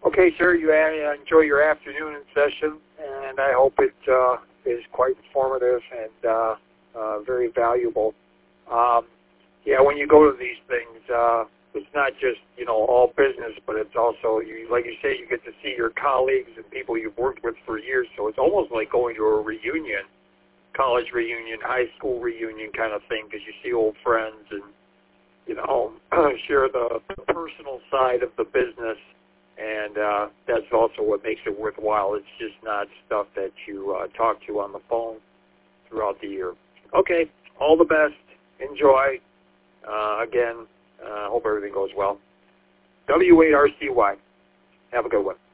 Okay, sir, you enjoy your afternoon session, and I hope it is quite informative and very valuable. Yeah, when you go to these things, it's not just, all business, but it's also, like you say, you get to see your colleagues and people you've worked with for years, so it's almost like going to a reunion, college reunion, high school reunion kind of thing, because you see old friends and, share the personal side of the business, and that's also what makes it worthwhile. It's just not stuff that you talk to on the phone throughout the year. Okay, all the best. Enjoy. Again, hope everything goes well. W8RCY. Have a good one.